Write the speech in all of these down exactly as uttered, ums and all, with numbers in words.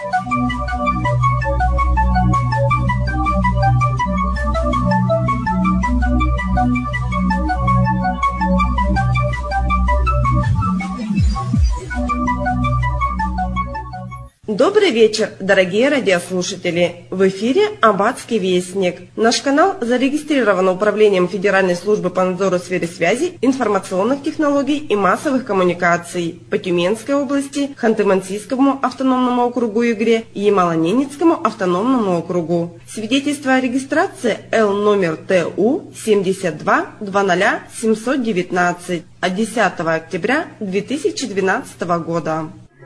Добрый вечер, дорогие радиослушатели! В эфире Аббатский вестник. Наш канал зарегистрирован Управлением Федеральной службы по надзору в сфере связи, информационных технологий и массовых коммуникаций по Тюменской области, Ханты-Мансийскому автономному округу Югре и Ямало-Ненецкому автономному округу. Свидетельство о регистрации Л номер Т У семьдесят два двадцать семьсот девятнадцать от десятого октября две тысячи двенадцатого года.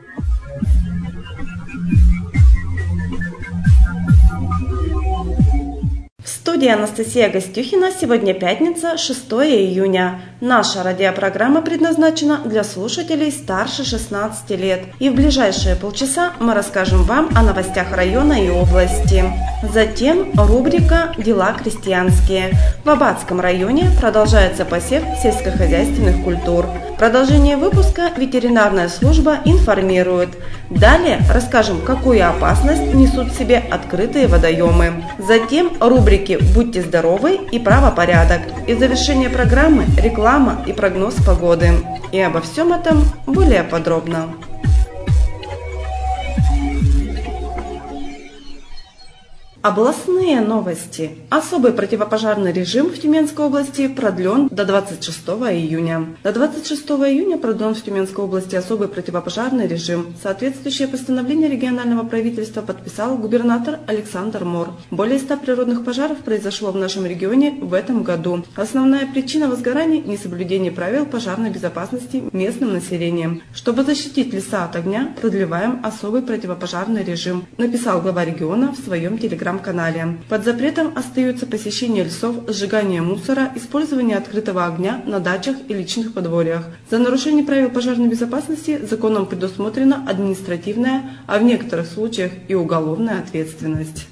В студии Анастасия Гостюхина. Сегодня пятница, шестое июня. Наша радиопрограмма предназначена для слушателей старше шестнадцати лет. И в ближайшие полчаса мы расскажем вам о новостях района и области. Затем рубрика «Дела крестьянские». В Аббатском районе продолжается посев сельскохозяйственных культур. Продолжение выпуска ветеринарная служба информирует. Далее расскажем, какую опасность несут в себе открытые водоемы. Затем рубрики «Будьте здоровы» и «Правопорядок». И завершение программы реклама и прогноз погоды. И обо всем этом более подробно. Областные новости. Особый противопожарный режим в Тюменской области продлен до двадцать шестого июня. До двадцать шестого июня продлен в Тюменской области особый противопожарный режим. Соответствующее постановление регионального правительства подписал губернатор Александр Мор. Более ста природных пожаров произошло в нашем регионе в этом году. Основная причина возгораний – несоблюдение правил пожарной безопасности местным населением. Чтобы защитить леса от огня, продлеваем особый противопожарный режим, написал глава региона в своем телеграм-канале. канале. Под запретом остаются посещение лесов, сжигание мусора, использование открытого огня на дачах и личных подворьях. За нарушение правил пожарной безопасности законом предусмотрена административная, а в некоторых случаях и уголовная ответственность.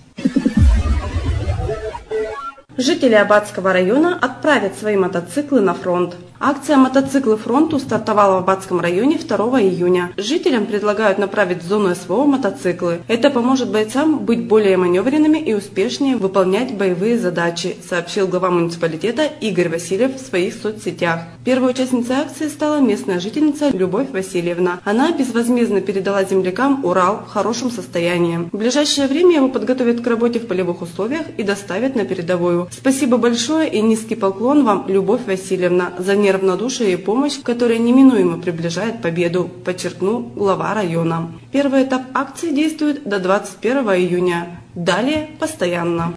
Жители Аббатского района отправят свои мотоциклы на фронт. Акция «Мотоциклы фронту» стартовала в Аббатском районе второго июня. Жителям предлагают направить в зону СВО мотоциклы. Это поможет бойцам быть более маневренными и успешнее выполнять боевые задачи, сообщил глава муниципалитета Игорь Васильев в своих соцсетях. Первой участницей акции стала местная жительница Любовь Васильевна. Она безвозмездно передала землякам Урал в хорошем состоянии. В ближайшее время его подготовят к работе в полевых условиях и доставят на передовую. Спасибо большое и низкий поклон вам, Любовь Васильевна, за неравнодушие и помощь, которая неминуемо приближает победу, подчеркнул глава района. Первый этап акции действует до двадцать первого июня. Далее постоянно.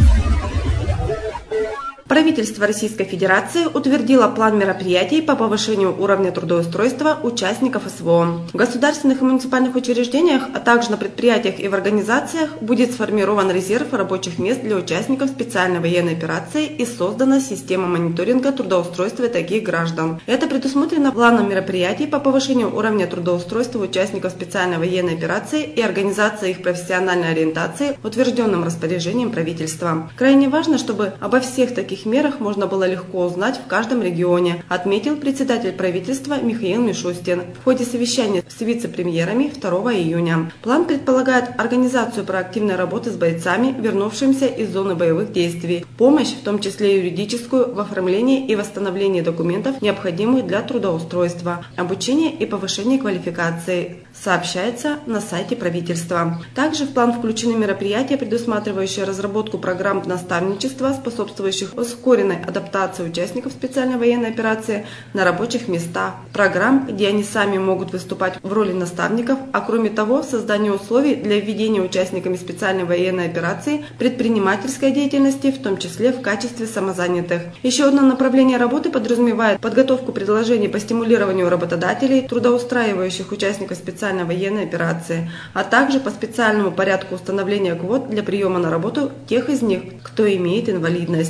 Правительство Российской Федерации утвердило план мероприятий по повышению уровня трудоустройства участников СВО. В государственных и муниципальных учреждениях, а также на предприятиях и в организациях будет сформирован резерв рабочих мест для участников специальной военной операции и создана система мониторинга трудоустройства таких граждан. Это предусмотрено планом мероприятий по повышению уровня трудоустройства участников специальной военной операции и организации их профессиональной ориентации, утвержденным распоряжением правительства. Крайне важно, чтобы обо всех таких мерах можно было легко узнать в каждом регионе, отметил председатель правительства Михаил Мишустин в ходе совещания с вице-премьерами второго июня. План предполагает организацию проактивной работы с бойцами, вернувшимися из зоны боевых действий, помощь, в том числе юридическую, в оформлении и восстановлении документов, необходимых для трудоустройства, обучение и повышение квалификации, сообщается на сайте правительства. Также в план включены мероприятия, предусматривающие разработку программ наставничества, способствующих ускоренной адаптации участников специальной военной операции на рабочих местах, программ, где они сами могут выступать в роли наставников, а кроме того, создание условий для введения участниками специальной военной операции предпринимательской деятельности, в том числе в качестве самозанятых. Еще одно направление работы подразумевает подготовку предложений по стимулированию работодателей, трудоустраивающих участников специальной военной операции, а также по специальному порядку установления квот для приема на работу тех из них, кто имеет инвалидность. Профессиональные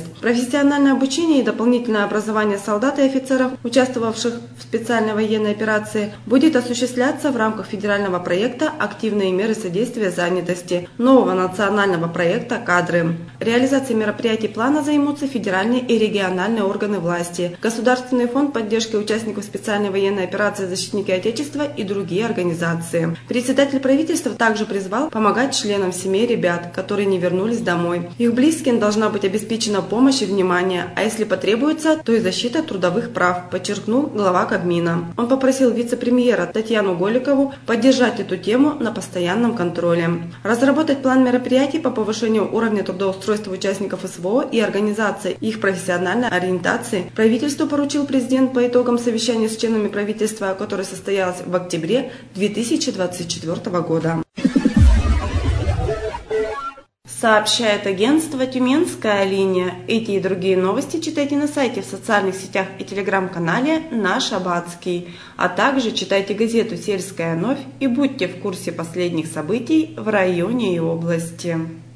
Профессиональное обучение и дополнительное образование солдат и офицеров, участвовавших в специальной военной операции, будет осуществляться в рамках федерального проекта «Активные меры содействия занятости» нового национального проекта «Кадры». Реализацией мероприятий плана займутся федеральные и региональные органы власти, Государственный фонд поддержки участников специальной военной операции «Защитники Отечества» и другие организации. Председатель правительства также призвал помогать членам семей ребят, которые не вернулись домой. Их близким должна быть обеспечена помощь и внимание, а если потребуется, то и защита трудовых прав, подчеркнул глава Кабмина. Он попросил вице-премьера Татьяну Голикову поддержать эту тему на постоянном контроле. Разработать план мероприятий по повышению уровня трудоустройства участников СВО и организации их профессиональной ориентации правительству поручил президент по итогам совещания с членами правительства, которое состоялось в октябре две тысячи двадцать четвёртого года. Сообщает агентство «Тюменская линия». Эти и другие новости читайте на сайте, в социальных сетях и телеграм-канале «Наш Аббатский». А также читайте газету «Сельская новь» и будьте в курсе последних событий в районе и области.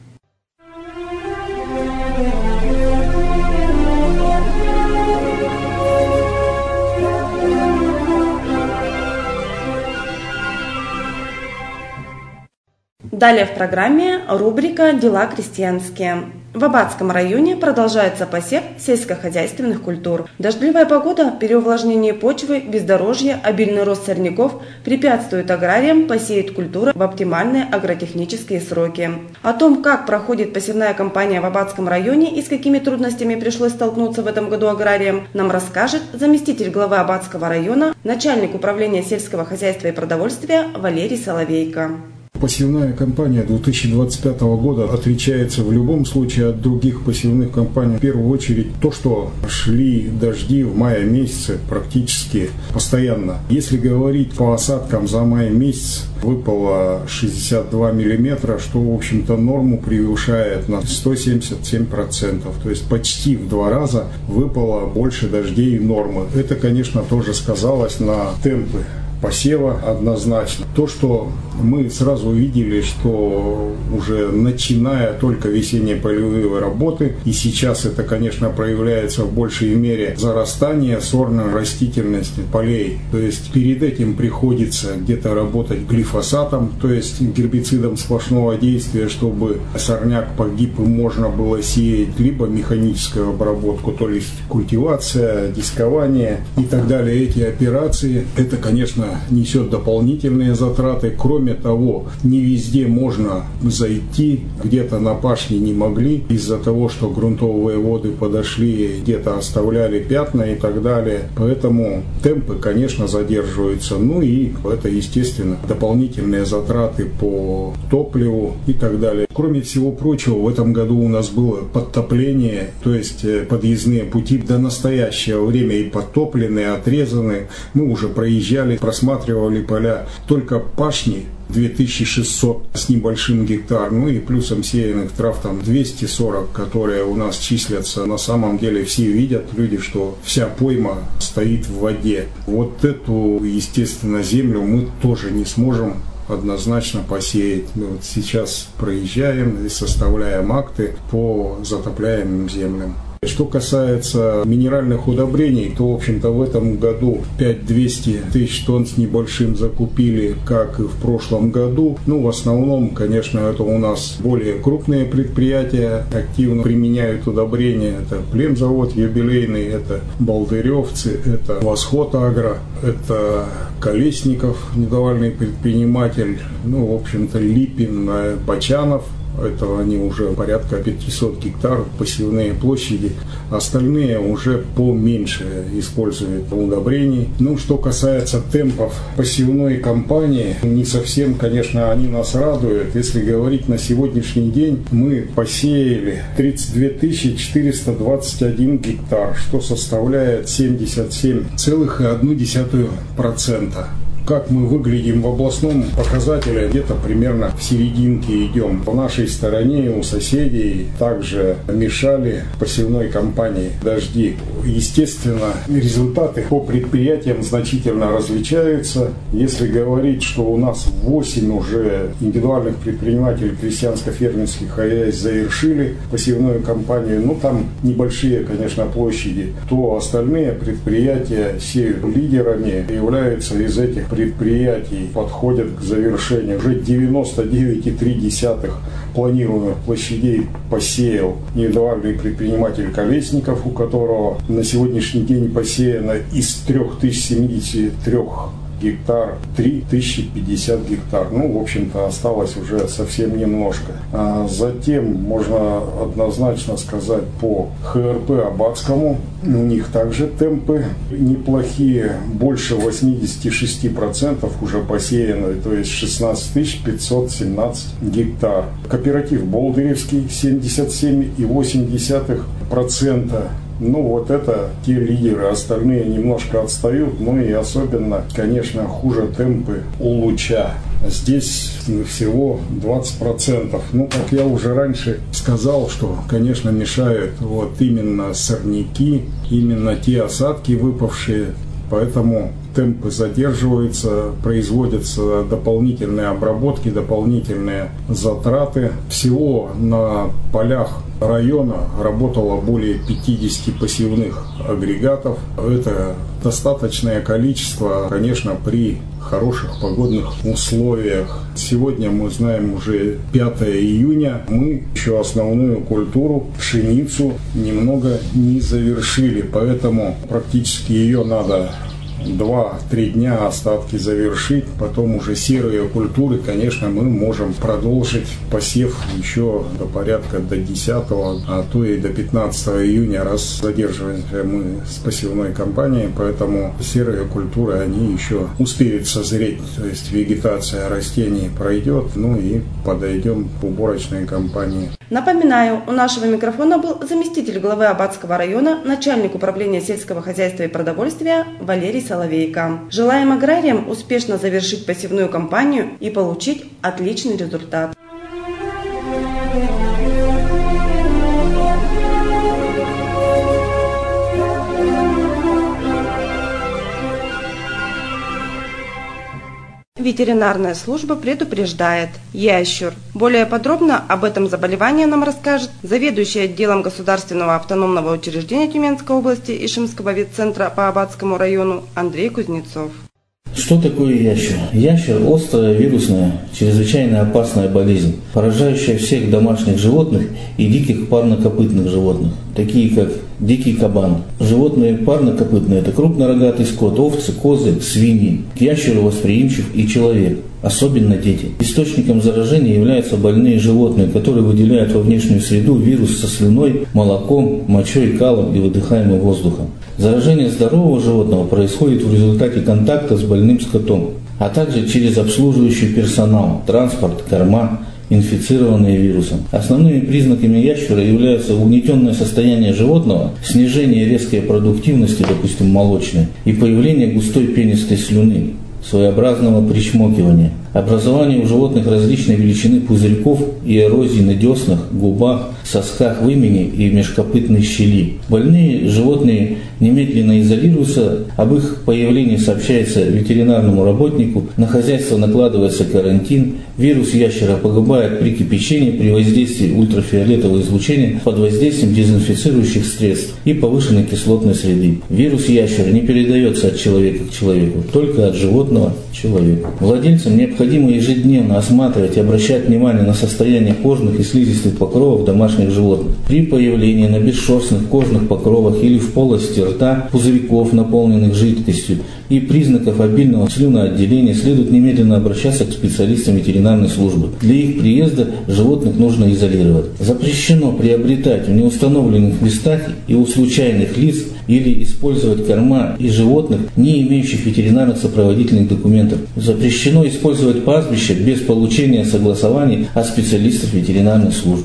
Далее в программе рубрика «Дела крестьянские». В Аббатском районе продолжается посев сельскохозяйственных культур. Дождливая погода, переувлажнение почвы, бездорожье, обильный рост сорняков препятствуют аграриям посеять культуры в оптимальные агротехнические сроки. О том, как проходит посевная кампания в Аббатском районе и с какими трудностями пришлось столкнуться в этом году аграриям, нам расскажет заместитель главы Аббатского района, начальник управления сельского хозяйства и продовольствия Валерий Соловейко. Посевная кампания две тысячи двадцать пятого года отличается в любом случае от других посевных кампаний. В первую очередь то, что шли дожди в мае месяце практически постоянно. Если говорить по осадкам за май месяц, выпало шестьдесят два миллиметра, что, в общем-то, норму превышает на сто семьдесят семь процентов. То есть почти в два раза выпало больше дождей нормы. Это, конечно, тоже сказалось на темпы посева однозначно. То, что мы сразу увидели, что уже начиная только весенние полевые работы, и сейчас это, конечно, проявляется в большей мере зарастание сорной растительности полей. То есть перед этим приходится где-то работать глифосатом, то есть гербицидом сплошного действия, чтобы сорняк погиб и можно было сеять, либо механическую обработку, то есть культивация, дискование и так далее. Эти операции, это, конечно, несет дополнительные затраты. Кроме того, не везде можно зайти, где-то на пашне не могли, из-за того, что грунтовые воды подошли, где-то оставляли пятна и так далее. Поэтому темпы, конечно, задерживаются. Ну и это, естественно, дополнительные затраты по топливу и так далее. Кроме всего прочего, в этом году у нас было подтопление, то есть подъездные пути до настоящего времени и подтоплены, и отрезаны. Мы уже проезжали, просматривали поля. Только пашни две тысячи шестьсот с небольшим гектар, ну и плюсом сеянных трав там двести сорок, которые у нас числятся. На самом деле все видят люди, что вся пойма стоит в воде. Вот эту, естественно, землю мы тоже не сможем однозначно посеять. Мы вот сейчас проезжаем и составляем акты по затопляемым землям. Что касается минеральных удобрений, то, в общем-то, в этом году пять тысяч двести тысяч тонн с небольшим закупили, как и в прошлом году. Ну, в основном, конечно, это у нас более крупные предприятия активно применяют удобрения. Это Племзавод юбилейный, это Болдыревцы, это Восход Агро, это Колесников, недовольный предприниматель, ну, в общем-то, Липин, Бочанов. Это они уже порядка пятьсот гектаров посевные площади. Остальные уже поменьше используют удобрений. Ну, что касается темпов посевной кампании, не совсем, конечно, они нас радуют. Если говорить на сегодняшний день, мы посеяли тридцать две тысячи четыреста двадцать один гектар, что составляет семьдесят семь целых одна десятая процента. как мы выглядим в областном показателе, где-то примерно в серединке идем. В нашей стороне у соседей также мешали посевной кампании дожди. Естественно, результаты по предприятиям значительно различаются. Если говорить, что у нас восемь уже индивидуальных предпринимателей крестьянско-фермерских хозяйств завершили посевную кампанию, ну там небольшие, конечно, площади, то остальные предприятия сеют. Лидерами являются из этих предприятий, подходят к завершению. Уже девяносто девять целых три десятых планируемых площадей посеял индивидуальный предприниматель Колесников, у которого на сегодняшний день посеяно из трёх тысяч семидесяти трёх гектар три тысячи пятьдесят гектар. Ну, в общем-то, осталось уже совсем немножко. А затем можно однозначно сказать по ха эр пэ Аббатскому. У них также темпы неплохие. Больше восемьдесят шесть процентов уже посеяно, то есть шестнадцать тысяч пятьсот семнадцать гектар. Кооператив Болдыревский семьдесят семь целых восемь десятых процента. Ну, вот это те лидеры, остальные немножко отстают, ну и особенно, конечно, хуже темпы у Луча. Здесь всего двадцать процентов. Ну, как я уже раньше сказал, что, конечно, мешают вот именно сорняки, именно те осадки выпавшие, поэтому темпы задерживаются, производятся дополнительные обработки, дополнительные затраты. Всего на полях района работало более пятидесяти посевных агрегатов. Это достаточное количество, конечно, при хороших погодных условиях. Сегодня мы знаем уже пятое июня. Мы еще основную культуру, пшеницу, немного не завершили, поэтому практически ее надо два-три дня остатки завершить, потом уже серые культуры, конечно, мы можем продолжить посев еще до порядка до десятого, а то и до пятнадцатого июня, раз задерживаемся мы с посевной кампанией, поэтому серые культуры, они еще успеют созреть, то есть вегетация растений пройдет, ну и подойдем к уборочной кампании. Напоминаю, у нашего микрофона был заместитель главы Аббатского района, начальник управления сельского хозяйства и продовольствия Валерий Соловейко. Желаем аграриям успешно завершить посевную кампанию и получить отличный результат. Ветеринарная служба предупреждает: ящур. Более подробно об этом заболевании нам расскажет заведующий отделом государственного автономного учреждения Тюменской области Ишимского ветцентра по Аббатскому району Андрей Кузнецов. Что такое ящер? Ящер – острая, вирусная, чрезвычайно опасная болезнь, поражающая всех домашних животных и диких парнокопытных животных, такие как дикий кабан. Животные парнокопытные – это крупнорогатый скот, овцы, козы, свиньи. К ящеру восприимчив и человек, особенно дети. Источником заражения являются больные животные, которые выделяют во внешнюю среду вирус со слюной, молоком, мочой, калом и выдыхаемым воздухом. Заражение здорового животного происходит в результате контакта с больным скотом, а также через обслуживающий персонал, транспорт, корма, инфицированные вирусом. Основными признаками ящера являются угнетенное состояние животного, снижение резкой продуктивности, допустим, молочной, и появление густой пенистой слюны, своеобразного причмокивания, образование у животных различной величины пузырьков и эрозии на деснах, губах, сосках вымени и межкопытной щели. Больные животные немедленно изолируются, об их появлении сообщается ветеринарному работнику, на хозяйство накладывается карантин, вирус ящера погибает при кипячении, при воздействии ультрафиолетового излучения, под воздействием дезинфицирующих средств и повышенной кислотной среды. Вирус ящера не передается от человека к человеку, только от животного к человеку. Владельцам необходимо ежедневно осматривать и обращать внимание на состояние кожных и слизистых покровов домашних животных. При появлении на бесшерстных кожных покровах или в полости рта пузырьков, наполненных жидкостью, и признаков обильного слюноотделения следует немедленно обращаться к специалистам ветеринарной службы. Для их приезда животных нужно изолировать. Запрещено приобретать в неустановленных местах и у случайных лиц или использовать корма из животных, не имеющих ветеринарных сопроводительных документов. Запрещено использовать пастбище без получения согласований от специалистов ветеринарной службы.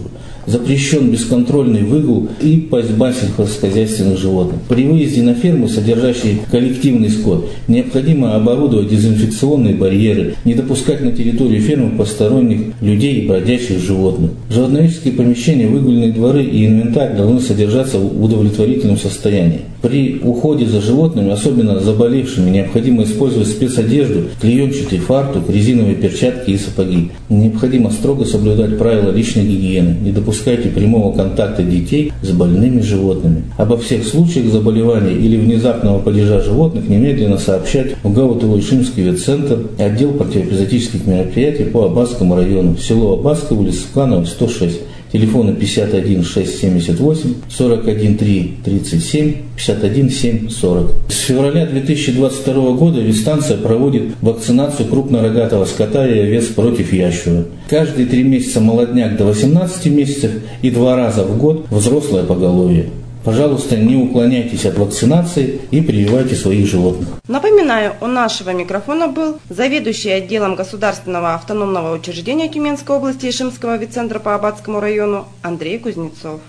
Запрещен бесконтрольный выгул и пастьба сельскохозяйственных животных. При выезде на фермы, содержащие коллективный скот, необходимо оборудовать дезинфекционные барьеры, не допускать на территорию фермы посторонних людей и бродячих животных. Животноведческие помещения, выгульные дворы и инвентарь должны содержаться в удовлетворительном состоянии. При уходе за животными, особенно заболевшими, необходимо использовать спецодежду, клеенчатый фартук, резиновые перчатки и сапоги. Необходимо строго соблюдать правила личной гигиены. Не допускайте прямого контакта детей с больными животными. Обо всех случаях заболевания или внезапного падежа животных немедленно сообщать в Гаутово-Ишимский ветцентр, отдел противоэпизоотических мероприятий по Аббатскому району, село Аббатское, улица Суканова, сто шесть. Телефоны пятьдесят один шестьсот семьдесят восемь, сорок один три тридцать семь, пятьдесят один семь сорок. С февраля две тысячи двадцать второго года ветстанция проводит вакцинацию крупнорогатого скота и овец против ящура. Каждые три месяца молодняк до восемнадцати месяцев и два раза в год взрослое поголовье. Пожалуйста, не уклоняйтесь от вакцинации и прививайте своих животных. Напоминаю, у нашего микрофона был заведующий отделом государственного автономного учреждения Тюменской области Ишимского ветцентра по Аббатскому району Андрей Кузнецов.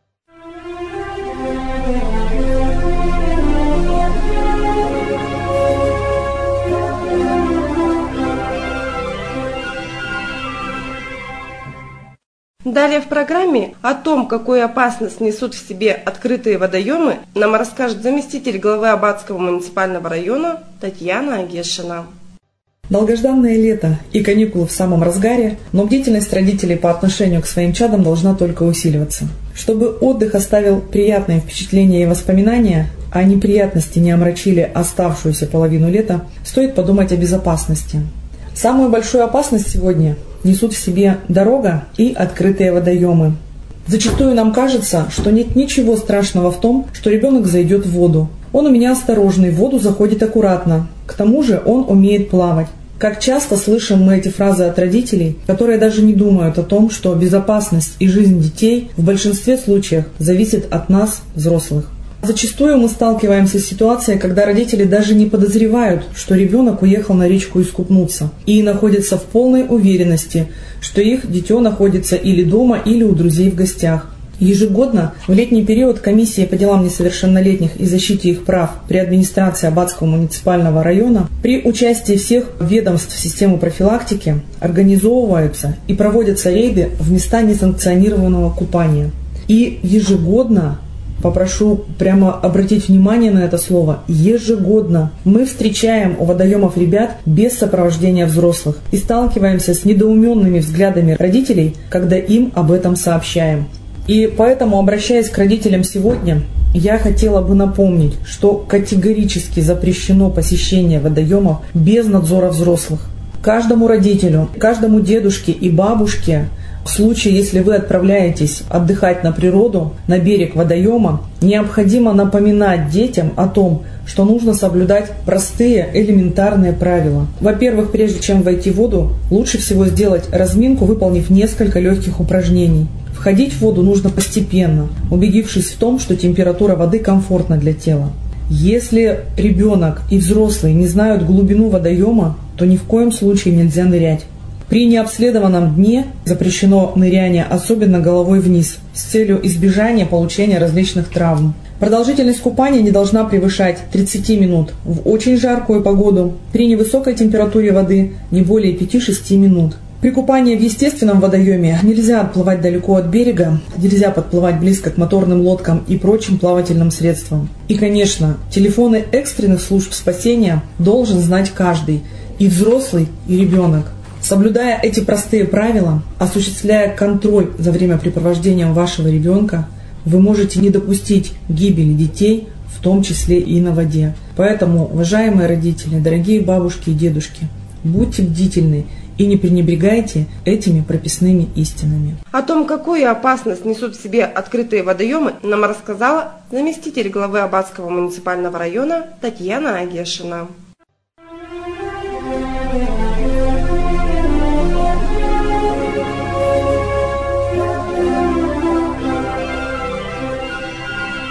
Далее в программе о том, какую опасность несут в себе открытые водоемы, нам расскажет заместитель главы Аббатского муниципального района Татьяна Агешина. Долгожданное лето и каникулы в самом разгаре, но бдительность родителей по отношению к своим чадам должна только усиливаться. Чтобы отдых оставил приятные впечатления и воспоминания, а неприятности не омрачили оставшуюся половину лета, стоит подумать о безопасности. Самую большую опасность сегодня несут в себе дорога и открытые водоемы. Зачастую нам кажется, что нет ничего страшного в том, что ребенок зайдет в воду. Он у меня осторожный, в воду заходит аккуратно. К тому же он умеет плавать. Как часто слышим мы эти фразы от родителей, которые даже не думают о том, что безопасность и жизнь детей в большинстве случаев зависит от нас, взрослых. Зачастую мы сталкиваемся с ситуацией, когда родители даже не подозревают, что ребенок уехал на речку искупнуться, и находятся в полной уверенности, что их дитё находится или дома, или у друзей в гостях. Ежегодно в летний период комиссия по делам несовершеннолетних и защите их прав при администрации Аббатского муниципального района при участии всех ведомств системы профилактики организовываются и проводятся рейды в места несанкционированного купания. И ежегодно, попрошу прямо обратить внимание на это слово, ежегодно мы встречаем у водоемов ребят без сопровождения взрослых и сталкиваемся с недоуменными взглядами родителей, когда им об этом сообщаем. И поэтому, обращаясь к родителям сегодня, я хотела бы напомнить, что категорически запрещено посещение водоемов без надзора взрослых. Каждому родителю, каждому дедушке и бабушке, в случае, если вы отправляетесь отдыхать на природу, на берег водоема, необходимо напоминать детям о том, что нужно соблюдать простые элементарные правила. Во-первых, прежде чем войти в воду, лучше всего сделать разминку, выполнив несколько легких упражнений. Входить в воду нужно постепенно, убедившись в том, что температура воды комфортна для тела. Если ребенок и взрослый не знают глубину водоема, то ни в коем случае нельзя нырять. При необследованном дне запрещено ныряние, особенно головой вниз, с целью избежания получения различных травм. Продолжительность купания не должна превышать тридцать минут в очень жаркую погоду, при невысокой температуре воды не более пяти-шести минут. При купании в естественном водоеме нельзя отплывать далеко от берега, нельзя подплывать близко к моторным лодкам и прочим плавательным средствам. И, конечно, телефоны экстренных служб спасения должен знать каждый, и взрослый, и ребенок. Соблюдая эти простые правила, осуществляя контроль за времяпрепровождением вашего ребенка, вы можете не допустить гибели детей, в том числе и на воде. Поэтому, уважаемые родители, дорогие бабушки и дедушки, будьте бдительны и не пренебрегайте этими прописными истинами. О том, какую опасность несут в себе открытые водоемы, нам рассказала заместитель главы Аббатского муниципального района Татьяна Агешина.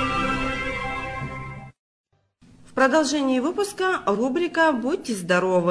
В продолжении выпуска рубрика «Будьте здоровы».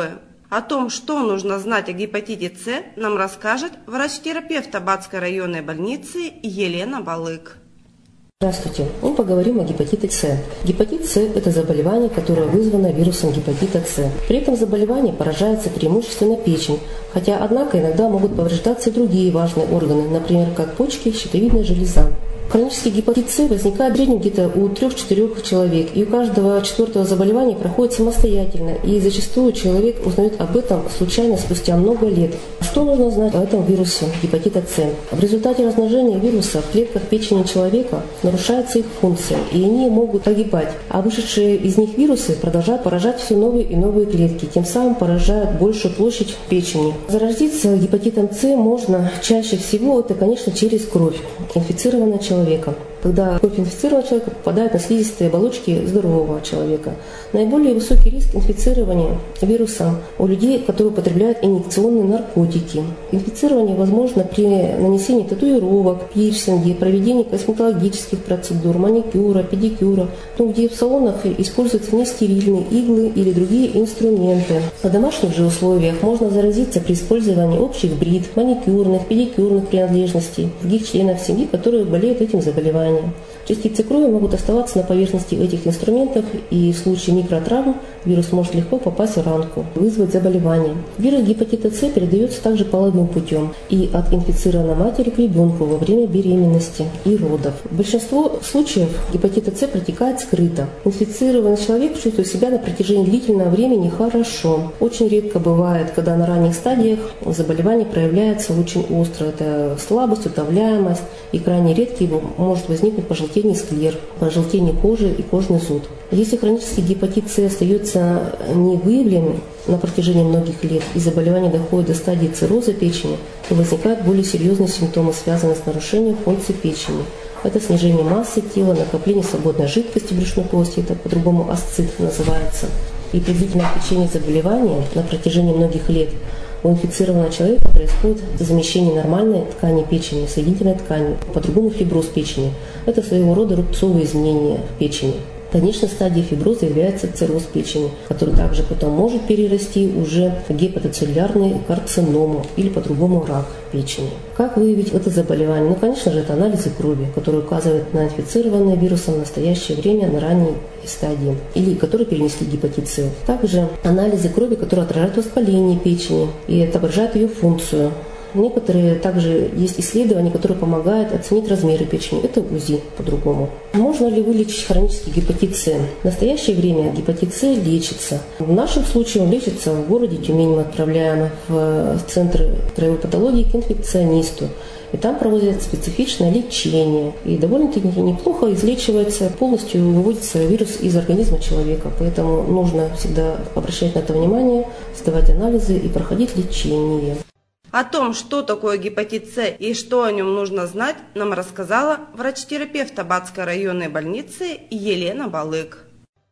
О том, что нужно знать о гепатите С, нам расскажет врач-терапевт Табатской районной больницы Елена Балык. Здравствуйте. Мы поговорим о гепатите С. Гепатит С – это заболевание, которое вызвано вирусом гепатита С. При этом заболевание поражается преимущественно печень, хотя, однако, иногда могут повреждаться и другие важные органы, например, как почки, щитовидная железа. Хронический гепатит С возникает в среднем где-то у трех-четырех человек, и у каждого четвертого заболевания проходит самостоятельно, и зачастую человек узнает об этом случайно спустя много лет. Что нужно знать о этом вирусе гепатита С? В результате размножения вируса в клетках печени человека нарушается их функция, и они могут погибать, а вышедшие из них вирусы продолжают поражать все новые и новые клетки, тем самым поражают большую площадь печени. Заразиться гепатитом С можно чаще всего, это, конечно, через кровь инфицированного человека. человека. Когда кровь инфицированного человека попадает на слизистые оболочки здорового человека. Наиболее высокий риск инфицирования вирусом у людей, которые употребляют инъекционные наркотики. Инфицирование возможно при нанесении татуировок, пирсинге, проведении косметологических процедур, маникюра, педикюра, ну, где в салонах используются нестерильные иглы или другие инструменты. В домашних же условиях можно заразиться при использовании общих бритв, маникюрных, педикюрных принадлежностей, других членов семьи, которые болеют этим заболеванием. Частицы крови могут оставаться на поверхности этих инструментов, и в случае микротравм вирус может легко попасть в ранку, вызвать заболевание. Вирус гепатита С передается также половым путем и от инфицированной матери к ребенку во время беременности и родов. Большинство случаев гепатита С протекает скрыто. Инфицированный человек чувствует себя на протяжении длительного времени хорошо. Очень редко бывает, когда на ранних стадиях заболевание проявляется очень остро. Это слабость, утомляемость, и крайне редко его может возникнуть пожелтение склер, пожелтение кожи и кожный зуд. Если хронический гепатит С остается невыявленным на протяжении многих лет и заболевание доходит до стадии цирроза печени, то возникают более серьезные симптомы, связанные с нарушением функции печени. Это снижение массы тела, накопление свободной жидкости в брюшной полости, это по-другому асцит называется. И при длительном течении заболевания на протяжении многих лет у инфицированного человека происходит замещение нормальной ткани печени соединительной тканью, по-другому фиброз печени. Это своего рода рубцовые изменения в печени. Конечной стадией фиброза является цирроз печени, который также потом может перерасти уже в гепатоцеллюлярную карциному или по-другому рак печени. Как выявить это заболевание? Ну, конечно же, это анализы крови, которые указывают на инфицированное вирусом в настоящее время на ранней стадии или которые перенесли гепатит С. Также анализы крови, которые отражают воспаление печени и отображают ее функцию. Некоторые также есть исследования, которые помогают оценить размеры печени. Это УЗИ по-другому. Можно ли вылечить хронический гепатит С? В настоящее время гепатит С лечится. В нашем случае он лечится в городе Тюмень. Мы отправляем в Центр краевой патологии к инфекционисту. И там проводят специфичное лечение. И довольно-таки неплохо излечивается, полностью выводится вирус из организма человека. Поэтому нужно всегда обращать на это внимание, сдавать анализы и проходить лечение. О том, что такое гепатит С и что о нем нужно знать, нам рассказала врач-терапевт Табатской районной больницы Елена Балык.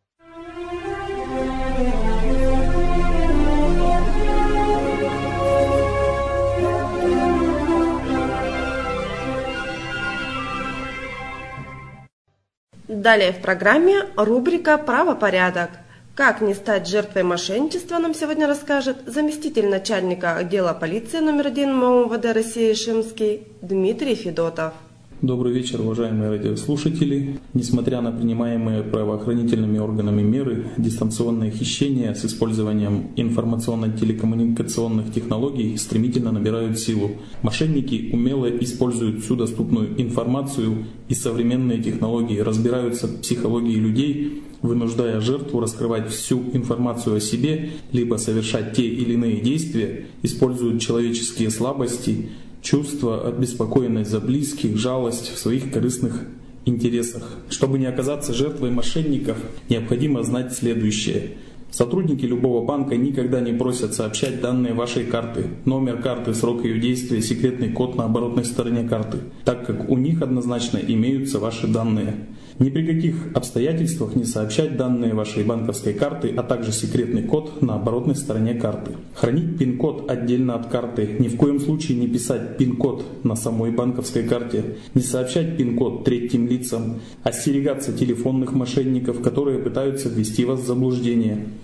Далее в программе рубрика «Правопорядок». Как не стать жертвой мошенничества, нам сегодня расскажет заместитель начальника отдела полиции номер один МОВД России Шимский Дмитрий Федотов. Добрый вечер, уважаемые радиослушатели. Несмотря на принимаемые правоохранительными органами меры, дистанционное хищение с использованием информационно-телекоммуникационных технологий стремительно набирают силу. Мошенники умело используют всю доступную информацию и современные технологии, разбираются в психологии людей, вынуждая жертву раскрывать всю информацию о себе, либо совершать те или иные действия, используют человеческие слабости, чувство, обеспокоенность за близких, жалость в своих корыстных интересах. Чтобы не оказаться жертвой мошенников, необходимо знать следующее. Сотрудники любого банка никогда не просят сообщать данные вашей карты, номер карты, срок ее действия, секретный код на оборотной стороне карты, так как у них однозначно имеются ваши данные. Ни при каких обстоятельствах не сообщать данные вашей банковской карты, а также секретный код на оборотной стороне карты. Хранить пин-код отдельно от карты, ни в коем случае не писать пин-код на самой банковской карте, не сообщать пин-код третьим лицам, остерегаться телефонных мошенников, которые пытаются ввести вас в заблуждение.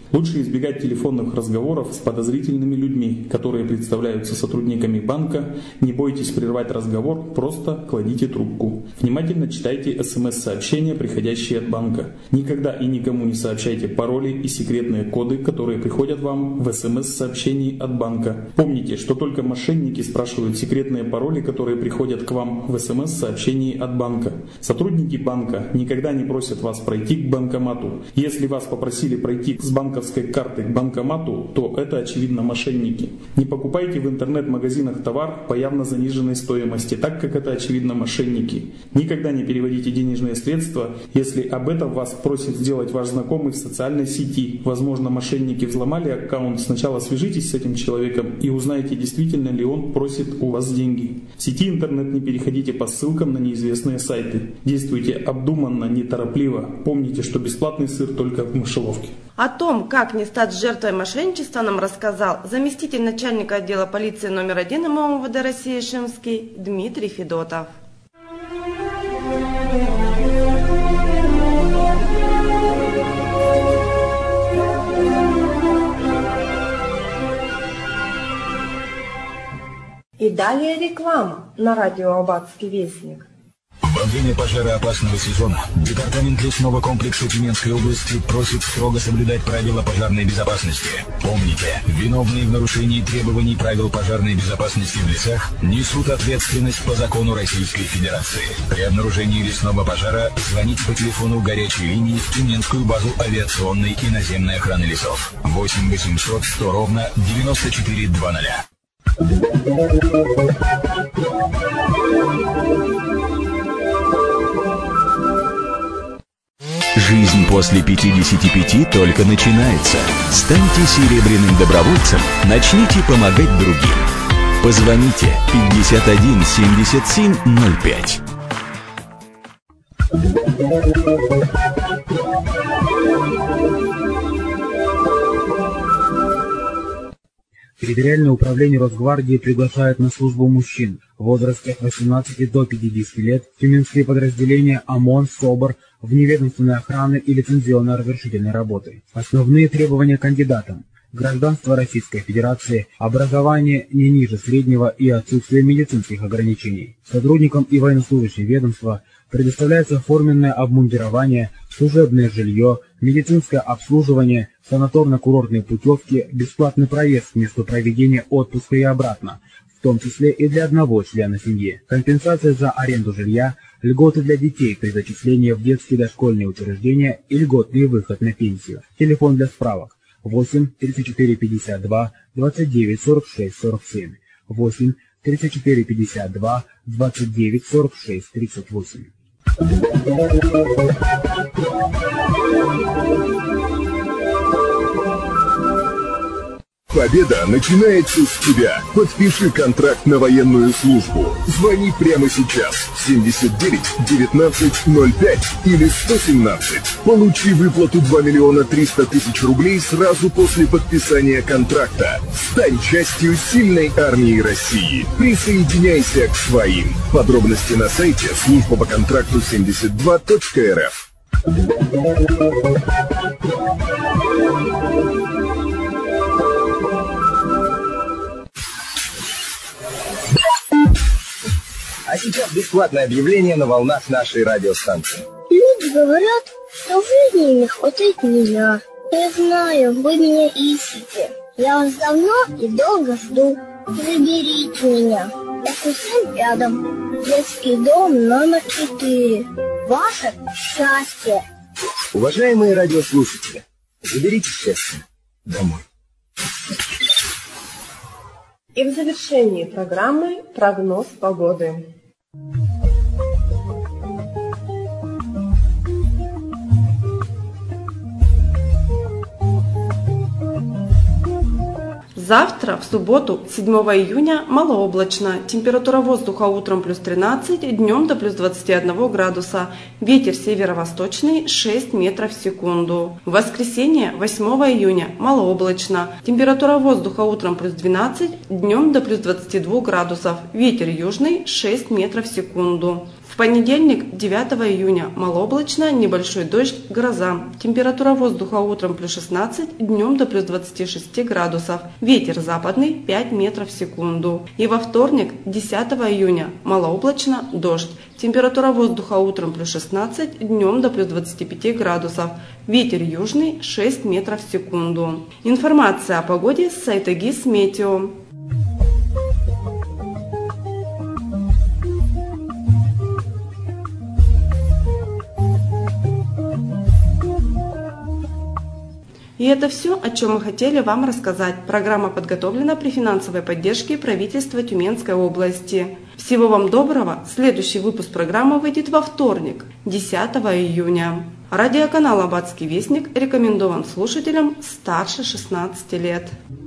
Лучше избегать телефонных разговоров с подозрительными людьми, которые представляются сотрудниками банка. Не бойтесь прервать разговор, просто кладите трубку. Внимательно читайте смс-сообщения, приходящие от банка. Никогда и никому не сообщайте пароли и секретные коды, которые приходят вам в смс-сообщении от банка. Помните, что только мошенники спрашивают секретные пароли, которые приходят к вам в смс-сообщении от банка. Сотрудники банка никогда не просят вас пройти к банкомату. Если вас попросили пройти с банковской карты к банкомату, то это очевидно мошенники. Не покупайте в интернет-магазинах товар по явно заниженной стоимости, так как это очевидно мошенники. Никогда не переводите денежные средства, если об этом вас просит сделать ваш знакомый в социальной сети. Возможно, мошенники взломали аккаунт. Сначала свяжитесь с этим человеком и узнайте, действительно ли он просит у вас деньги. В сети интернет не переходите по ссылкам на неизвестные сайты. Действуйте обдуманно, неторопливо. Помните, что бесплатный сыр только в мышеловке. О том, как не стать жертвой мошенничества, нам рассказал заместитель начальника отдела полиции номер один эм о эм вэ дэ России Шимский Дмитрий Федотов. И далее реклама на радио Аббатский вестник. Во время пожароопасного сезона Департамент лесного комплекса Тюменской области просит строго соблюдать правила пожарной безопасности. Помните, виновные в нарушении требований правил пожарной безопасности в лесах несут ответственность по закону Российской Федерации. При обнаружении лесного пожара звоните по телефону горячей линии в Тюменскую базу авиационной и наземной охраны лесов. восемь восемьсот сто ровно девяносто четыре двадцать. Жизнь после пятидесяти пяти только начинается. Станьте серебряным добровольцем, начните помогать другим. Позвоните пятьдесят один семьдесят семь ноль пять. Территориальное управление Росгвардии приглашает на службу мужчин в возрасте от восемнадцати до пятидесяти лет в тюменские подразделения ОМОН, СОБР, вневедомственной охраны и лицензионно-разрешительной работы. Основные требования кандидатам: гражданство Российской Федерации, образование не ниже среднего и отсутствие медицинских ограничений. Сотрудникам и военнослужащим ведомства предоставляется форменное обмундирование, служебное жилье, медицинское обслуживание, санаторно-курортные путевки, бесплатный проезд к месту проведения отпуска и обратно, в том числе и для одного члена семьи, компенсация за аренду жилья, льготы для детей при зачислении в детские дошкольные учреждения и льготный выход на пенсию. Телефон для справок восемь тридцать четыре пятьдесят два двадцать девять сорок шесть сорок семь, восемь тридцать четыре пятьдесят два двадцать девять сорок шесть тридцать восемь. Победа начинается с тебя. Подпиши контракт на военную службу. Звони прямо сейчас. семьдесят девять девятнадцать ноль пять или сто семнадцать. Получи выплату два миллиона триста тысяч рублей сразу после подписания контракта. Стань частью сильной армии России. Присоединяйся к своим. Подробности на сайте служба по контракту семьдесят два точка эр эф. А сейчас бесплатное объявление на волнах нашей радиостанции. Люди говорят, что в жизни не хватает меня. Я знаю, вы меня ищете. Я вас давно и долго жду. Заберите меня. Я совсем рядом. Детский дом номер четыре. Ваше счастье. Уважаемые радиослушатели, заберите счастье домой. И в завершении программы прогноз погоды. Завтра, в субботу, седьмого июня, малооблачно. Температура воздуха утром плюс тринадцать, днем до плюс двадцати одного градуса. Ветер северо-восточный шесть метров в секунду. В воскресенье, восьмого июня, малооблачно. Температура воздуха утром плюс двенадцать, днем до плюс двадцати двух градусов. Ветер южный шесть метров в секунду. В понедельник, девятого июня, малооблачно, небольшой дождь, гроза. Температура воздуха утром плюс шестнадцать, днем до плюс двадцати шести градусов. Ветер западный пять метров в секунду. И во вторник, десятого июня, малооблачно, дождь. Температура воздуха утром плюс шестнадцать, днем до плюс двадцати пяти градусов. Ветер южный шесть метров в секунду. Информация о погоде с сайта ГИС-Метео. И это все, о чем мы хотели вам рассказать. Программа подготовлена при финансовой поддержке правительства Тюменской области. Всего вам доброго. Следующий выпуск программы выйдет во вторник, десятого июня. Радиоканал «Аббатский вестник» рекомендован слушателям старше шестнадцати лет.